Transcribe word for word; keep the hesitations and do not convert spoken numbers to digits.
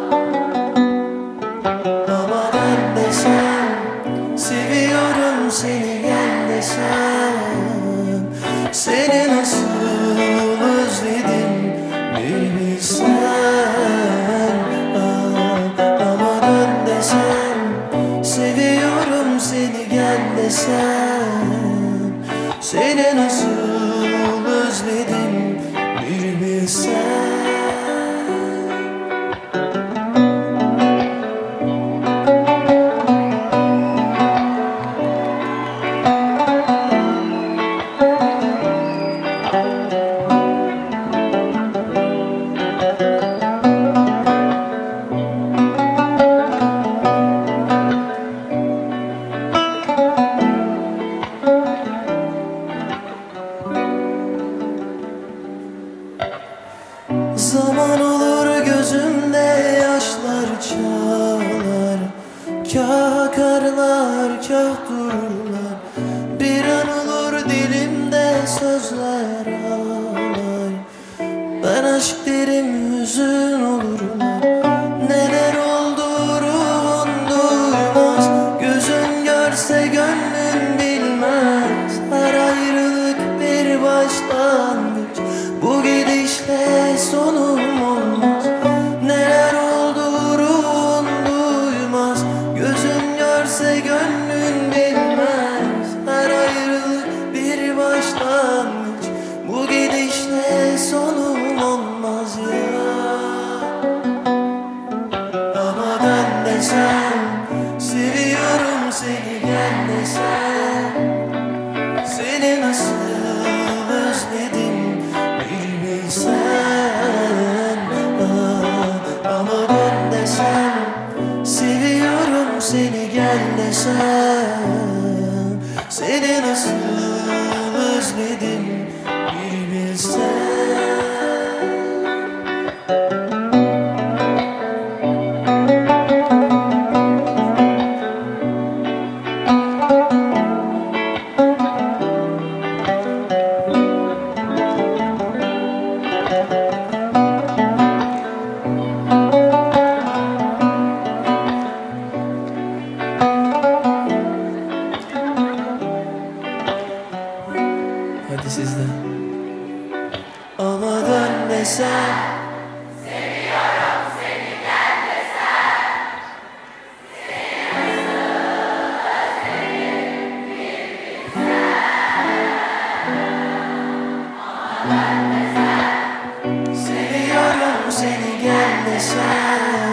Ama ben desem seviyorum seni, gel desem seni nasıl özledim bir bilsen. Ah, ama ben desem seviyorum seni, gel desem seni nasıl özledim bir bilsen. Zaman olur gözümde yaşlar çağlar, kah akarlar kah dururlar. Bir an olur dilimde sözler ağlar. Ben aşk derim hüzün olurlar. Neler oldu ruhun duymaz, gözün görse gönlün bilmez. Her ayrılık bir başlangıç, bu gidişle sonum olmaz. Neler oldu ruhun duymaz, gözün görse gönlün bilmez. Her ayrılık bir başlangıç, bu gidişle sonum olmaz ya. Ama ben desem seviyorum seni, gel desem seni nasıl özledim bir bilsen. Ah, ama ben desem seviyorum seni, gel desem seni nasıl özledim bir bilsen. Hadi siz de. Ama dön desem seviyorum seni, gel desem seni nasıl özledim bir bilsen. Ama ben desem seviyorum seni, gel desem